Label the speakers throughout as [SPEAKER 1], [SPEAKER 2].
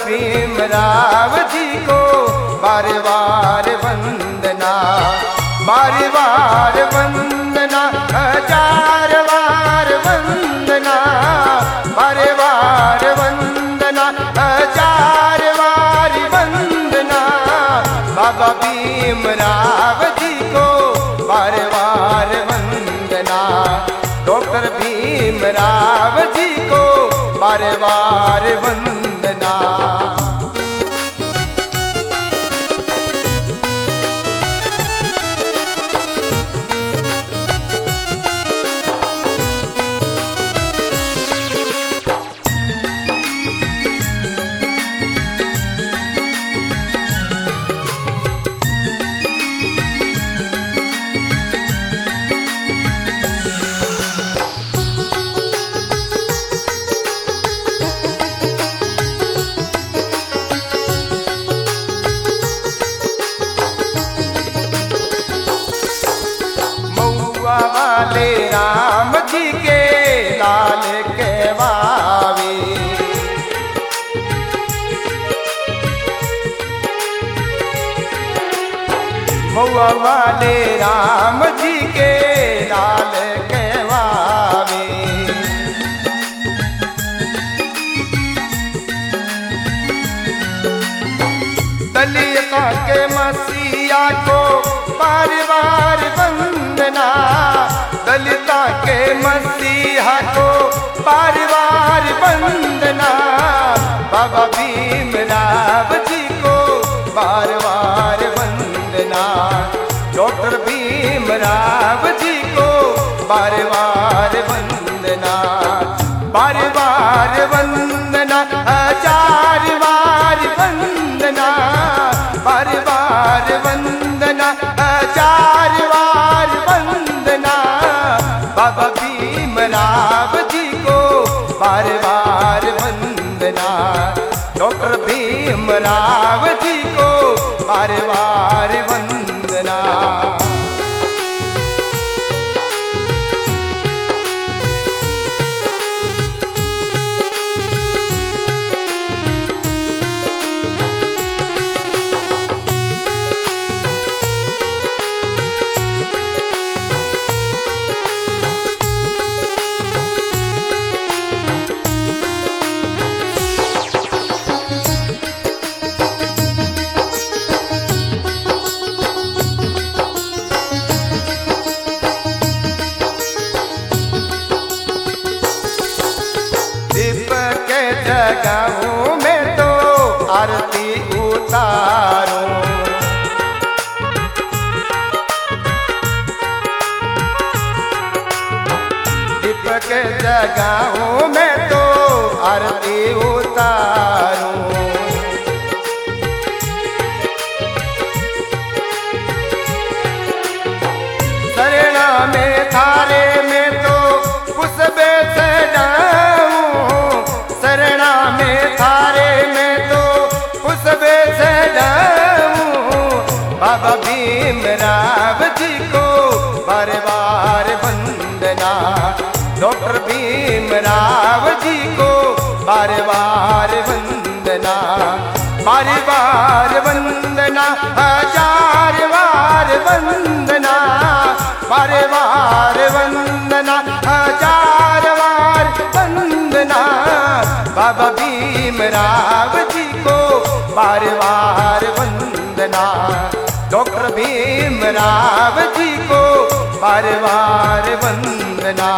[SPEAKER 1] भीमराव जी को बार बार वंदना, बार बार वंदना, हजार बार वंदना, बार बार वंदना, हजार बार वंदना। बाबा भीमराव जी को बार बार वंदना, डॉक्टर भीमराव जी को बार बार वंदना। वाले राम जी के लाल कहवावे, मऊआ वाले राम जी के लाल कहवावे। दलिया के मसीहा को बार बार वंदना, दलिता के मसीहा को बार बार वंदना। बाबा भीमराव जी को बार बार वंदना, डॉक्टर भीमराव जी को बार बार वंदना, बार बार वंदना, हजार बार वंदना, बार बार वंदना, हजार बार वंदना। बाबा भीमराव जी को बार बार वंदना, डॉक्टर भीमराव जी को बार बार वंदना। जगाऊं मैं तो आरती उतारूं, दीपक जगाऊं मैं तो आरती उतारूं। शरणा में थारे में तो पुष्पे चढ़ाऊं, शरणा में थारे में तो पुष्पे चढ़ाऊं। बाबा भीमराव जी को बार बार वंदना, डॉक्टर भीमराव जी को बार बार वंदना, बार बार वंदना, हजार बार वंदना, बार बार वंदना, हजार बार वंदना। बाबा भीमराव जी को बार बार वंदना, डॉक्टर भीमराव जी को बार बार वंदना।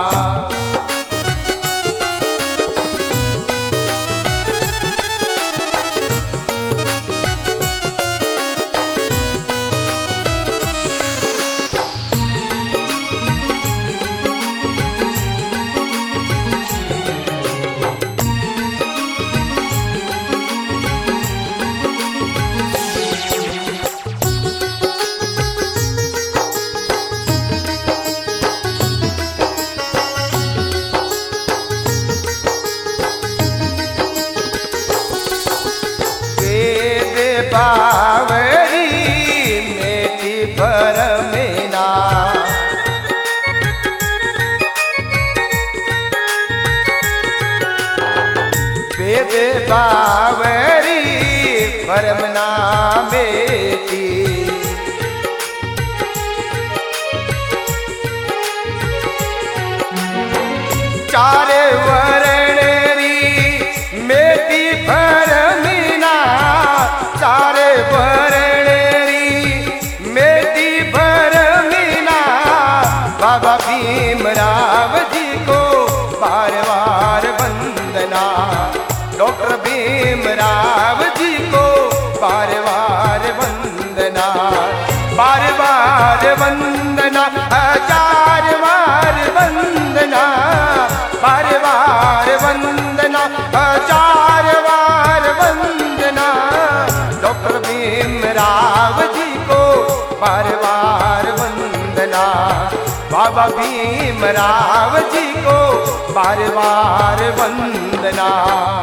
[SPEAKER 1] बावरी मेटी पर मेना, वेद बावरी भरम ना मेटी। चारे वरण री मेटी भरमीना, चारे वरण री मेटी भरमीना। बाबा भीमराव जी को बार बार वंदना, डॉक्टर भीमराव जी को बार बार वंदना, बार बार वंदना, हजार बार वंदना, बार बार वंदना, हजार बार वंदना। डॉक्टर भीमराव जी को बार बार वंदना, बाबा भीमराव जी को बार बार वंदना।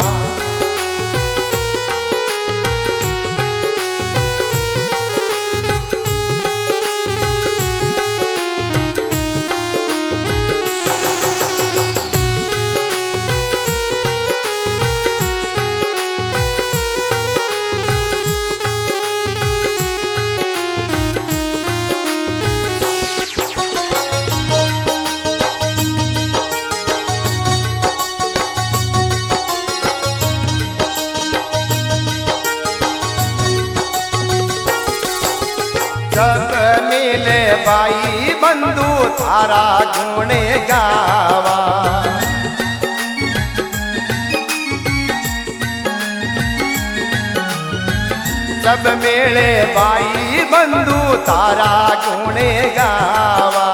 [SPEAKER 1] सब मिले भाई बंधु थारा गुण गावा, सब मिले भाई बंधु थारा गुण गावा।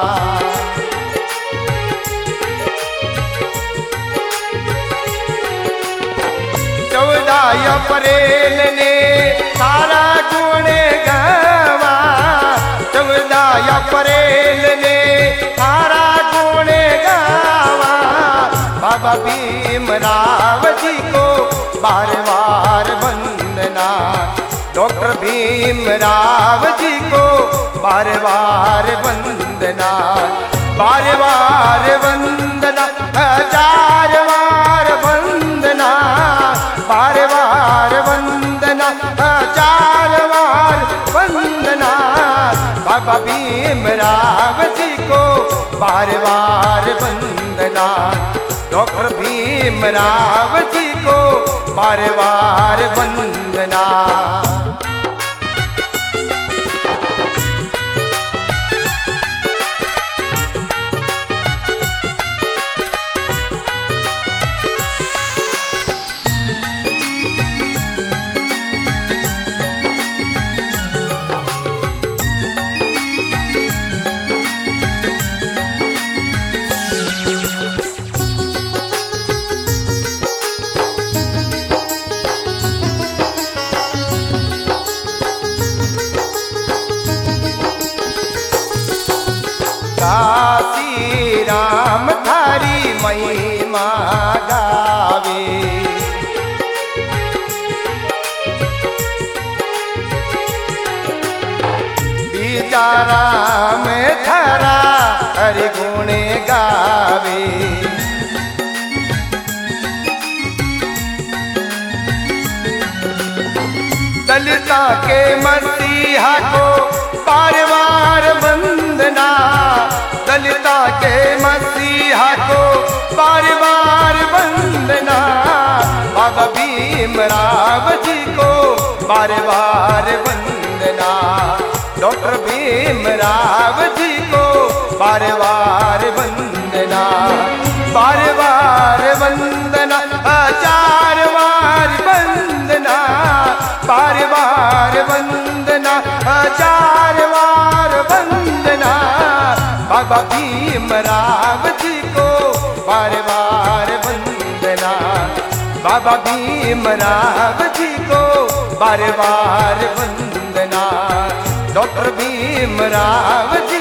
[SPEAKER 1] 14 अप्रैल ने थारा गुण गावा, 14 अप्रैल ने थारा गुण गावा। बाबा भीमराव जी को बार बार वंदना, डॉक्टर भीमराव जी को बार बार वंदना, बार बार वंदना, हजार बार वंदना, बार बार वंदना, हजार बार वंदना। बाबा भीमराव जी को बार बार वंदना, डॉक्टर भीमराव जी को बार बार वंदना। काशी राम थारी महिमा गावे, बीजा में थारा हरि गुण गावे। दलिता के मसीहा को बार बार वंदना, दलिता के मसीहा को बार बार वंदना। बाबा भीमराव जी को बार बार वंदना, डॉक्टर भीमराव जी को बार बार वंदना, बार बार वंदना, हजार बार वंदना, बार बार वंदना, हजार बार वंदना। बाबा भीमराव जी को बार बार वंदना, बाबा भीमराव जी को बार बार वंदना, डॉक्टर भीमराव